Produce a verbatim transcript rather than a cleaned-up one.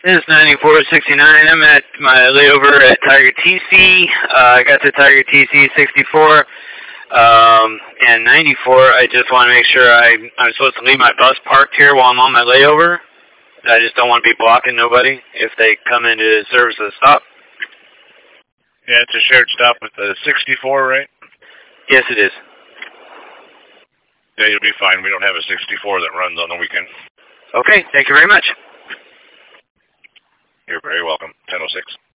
This is ninety-four sixty-nine. I'm at my layover at Tiger T C. Uh, I got to Tiger T C sixty-four um, and ninety-four. I just want to make sure I, I'm supposed to leave my bus parked here while I'm on my layover. I just don't want to be blocking nobody if they come into service of the stop. Yeah, it's a shared stop with the sixty-four, right? Yes, it is. Yeah, you'll be fine. We don't have a sixty-four that runs on the weekend. Okay, thank you very much. You're very welcome. ten oh six.